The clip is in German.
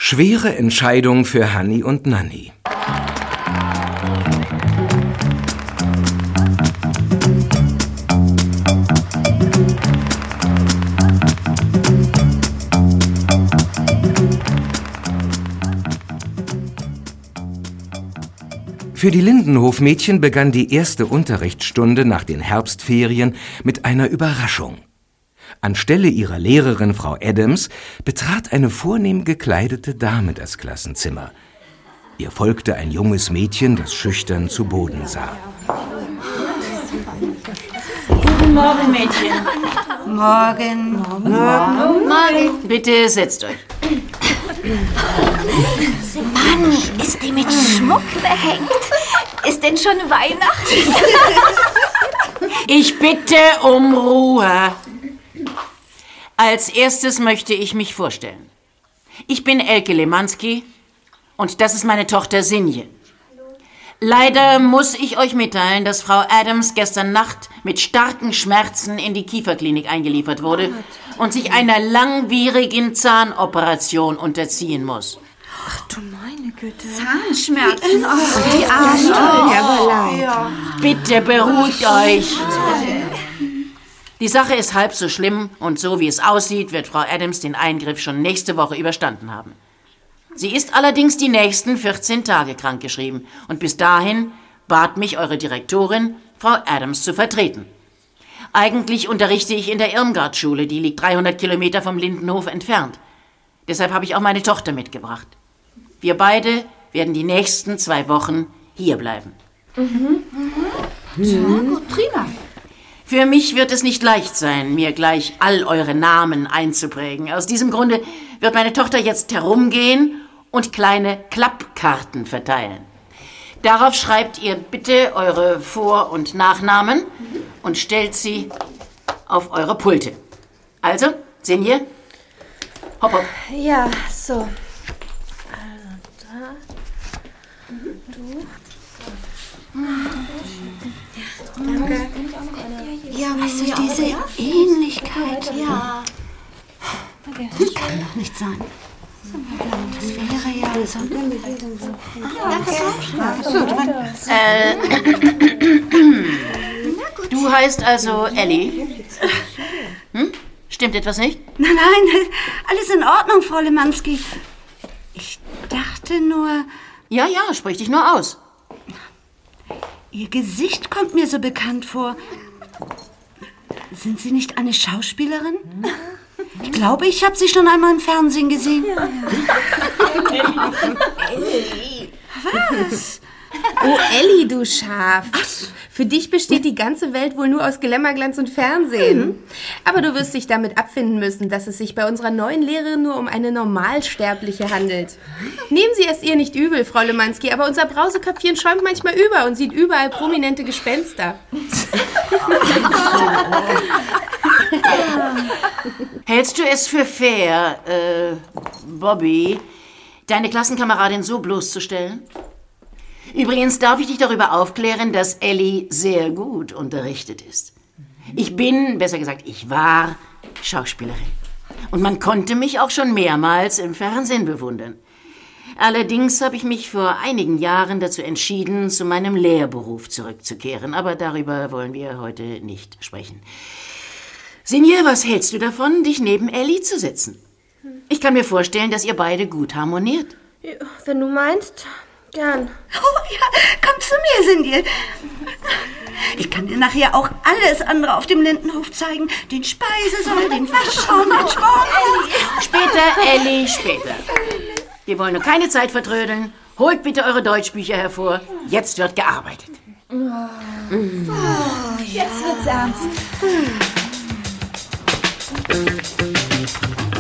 Schwere Entscheidung für Hanni und Nanni. Für die Lindenhof-Mädchen begann die erste Unterrichtsstunde nach den Herbstferien mit einer Überraschung. Anstelle ihrer Lehrerin Frau Adams betrat eine vornehm gekleidete Dame das Klassenzimmer. Ihr folgte ein junges Mädchen, das schüchtern zu Boden sah. Guten Morgen, Mädchen. Morgen. Morgen. Bitte setzt euch. Mann, ist die mit Schmuck behängt? Ist denn schon Weihnachten? Ich bitte um Ruhe. Als erstes möchte ich mich vorstellen. Ich bin Elke Lemanski und das ist meine Tochter Sinje. Leider muss ich euch mitteilen, dass Frau Adams gestern Nacht mit starken Schmerzen in die Kieferklinik eingeliefert wurde und sich einer langwierigen Zahnoperation unterziehen muss. Ach du meine Güte. Zahnschmerzen. Oh, die Arme. Bitte beruhigt euch. Die Sache ist halb so schlimm und so wie es aussieht, wird Frau Adams den Eingriff schon nächste Woche überstanden haben. Sie ist allerdings die nächsten 14 Tage krankgeschrieben und bis dahin bat mich eure Direktorin, Frau Adams zu vertreten. Eigentlich unterrichte ich in der Irmgard-Schule, die liegt 300 Kilometer vom Lindenhof entfernt. Deshalb habe ich auch meine Tochter mitgebracht. Wir beide werden die nächsten 2 Wochen hier bleiben. Gut, prima. Für mich wird es nicht leicht sein, mir gleich all eure Namen einzuprägen. Aus diesem Grunde wird meine Tochter jetzt herumgehen und kleine Klappkarten verteilen. Darauf schreibt ihr bitte eure Vor- und Nachnamen und stellt sie auf eure Pulte. Also, Sinje, hopp, hopp. Ja, so. Also da. Du. Danke. Ja, also diese Ähnlichkeit. Ja. Das kann doch nicht sein. Das wäre ja so. Du heißt also Ellie? Stimmt etwas nicht? Nein, alles in Ordnung, Frau Lemanski. Ich dachte nur, Ja, sprich dich nur aus. Ihr Gesicht kommt mir so bekannt vor. Sind Sie nicht eine Schauspielerin? Ich glaube, ich habe Sie schon einmal im Fernsehen gesehen. Was? Oh, Elli, du Schaf. Für dich besteht die ganze Welt wohl nur aus Glamourglanz und Fernsehen. Aber du wirst dich damit abfinden müssen, dass es sich bei unserer neuen Lehrerin nur um eine Normalsterbliche handelt. Nehmen Sie es ihr nicht übel, Frau Lemanski, aber unser Brauseköpfchen schäumt manchmal über und sieht überall prominente Gespenster. Hältst du es für fair, Bobby, deine Klassenkameradin so bloßzustellen? Übrigens darf ich dich darüber aufklären, dass Ellie sehr gut unterrichtet ist. Ich bin, besser gesagt, ich war Schauspielerin. Und man konnte mich auch schon mehrmals im Fernsehen bewundern. Allerdings habe ich mich vor einigen Jahren dazu entschieden, zu meinem Lehrberuf zurückzukehren. Aber darüber wollen wir heute nicht sprechen. Sinje, was hältst du davon, dich neben Ellie zu setzen? Ich kann mir vorstellen, dass ihr beide gut harmoniert. Ja, wenn du meinst, gern. Oh ja, komm zu mir, Sinje. Ich kann dir nachher auch alles andere auf dem Lindenhof zeigen. Den Speisesaal, den Waschraum, den Sportraum. Später, Ellie, später. Wir wollen nur keine Zeit vertrödeln. Holt bitte eure Deutschbücher hervor. Jetzt wird gearbeitet. Jetzt wird's ernst.